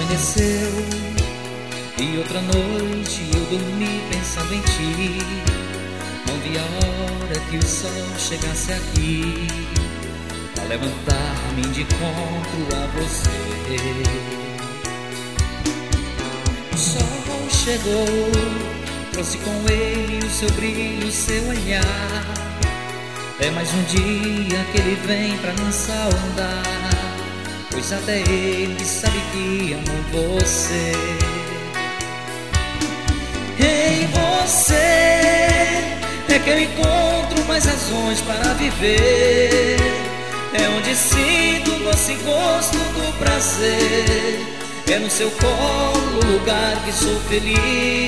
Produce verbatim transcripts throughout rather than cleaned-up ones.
amanheceu e outra noite eu dormi pensando em ti. Não vi a hora que o sol chegasse aqui pra levantar-me de encontro a você. O sol chegou, trouxe com ele o seu brilho, o seu olhar. É mais um dia que ele vem pra nos saudar, pois até ele sabe que amo você. Em você é que eu encontro mais razões para viver. É onde sinto o doce gosto do prazer. É no seu colo o lugar que sou feliz.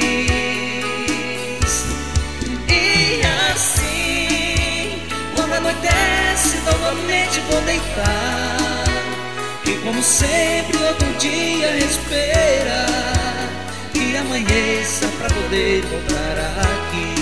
E assim, quando anoitece, novamente vou deitar. E como sempre, outro dia esperar que amanheça pra poder voltar aqui.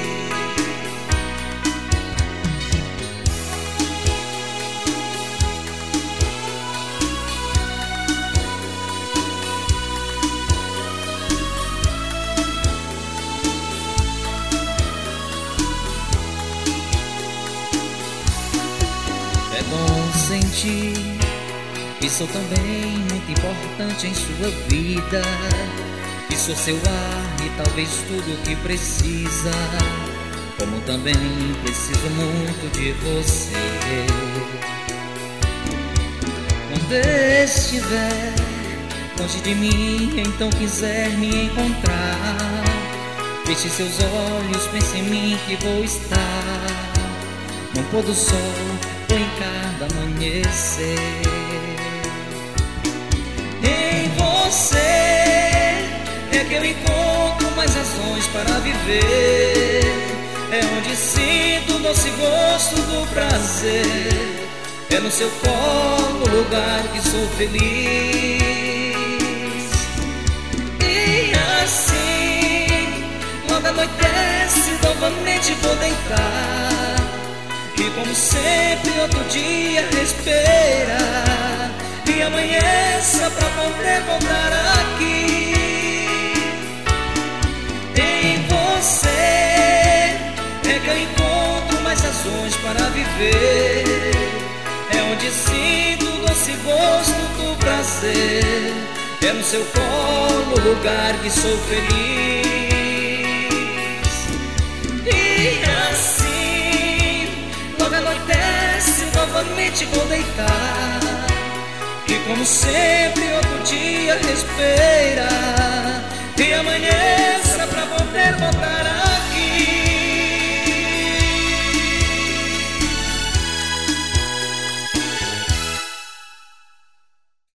É bom sentir que sou também muito importante em sua vida, que sou seu ar e talvez tudo o que precisa, como também preciso muito de você. Quando estiver longe de mim, então quiser me encontrar, feche seus olhos, pense em mim que vou estar no pôr do sol ou em cada amanhecer. Em você é que eu encontro mais razões para viver. É onde sinto o doce gosto do prazer. É no seu colo o lugar que sou feliz. E assim, quando anoitece, novamente vou deitar. E como sempre, outro dia esperar que amanheça pra poder voltar aqui. Em você é que eu encontro mais razões para viver. É onde sinto o doce gosto do prazer. É no seu colo o lugar que sou feliz. E assim, quando anoitece, novamente vou deitar. E como sempre, outro dia esperar que amanheça pra poder voltar